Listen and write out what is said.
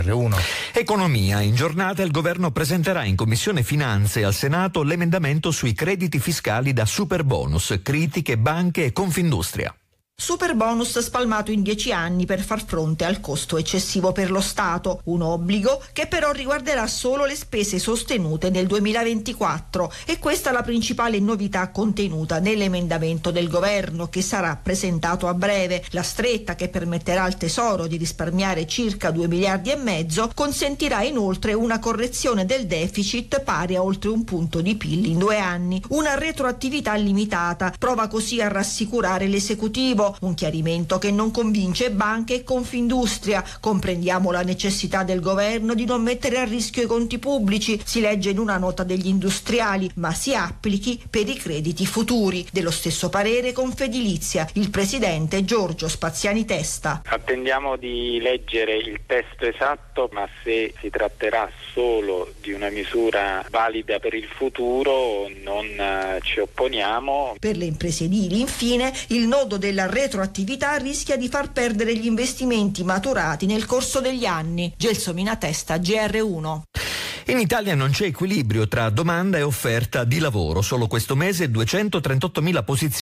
R1. Economia. In giornata il governo presenterà in Commissione Finanze al Senato l'emendamento sui crediti fiscali da superbonus, critiche banche e Confindustria. Superbonus spalmato in 10 anni per far fronte al costo eccessivo per lo Stato, un obbligo che però riguarderà solo le spese sostenute nel 2024 e questa è la principale novità contenuta nell'emendamento del governo che sarà presentato a breve. La stretta che permetterà al Tesoro di risparmiare circa 2,5 miliardi consentirà inoltre una correzione del deficit pari a oltre 1 punto di PIL in 2 anni, una retroattività limitata, prova così a rassicurare l'esecutivo. Un chiarimento che non convince banche e Confindustria. Comprendiamo la necessità del governo di non mettere a rischio i conti pubblici, si legge in una nota degli industriali, ma si applichi per i crediti futuri. Dello stesso parere Confedilizia, il presidente Giorgio Spaziani Testa. Attendiamo di leggere il testo esatto, ma se si tratterà solo di una misura valida per il futuro non ci opponiamo. Per le imprese edili, infine, il nodo della retroattività rischia di far perdere gli investimenti maturati nel corso degli anni. Gelsomina Testa, GR1. In Italia non c'è equilibrio tra domanda e offerta di lavoro. Solo questo mese 238.000 posizioni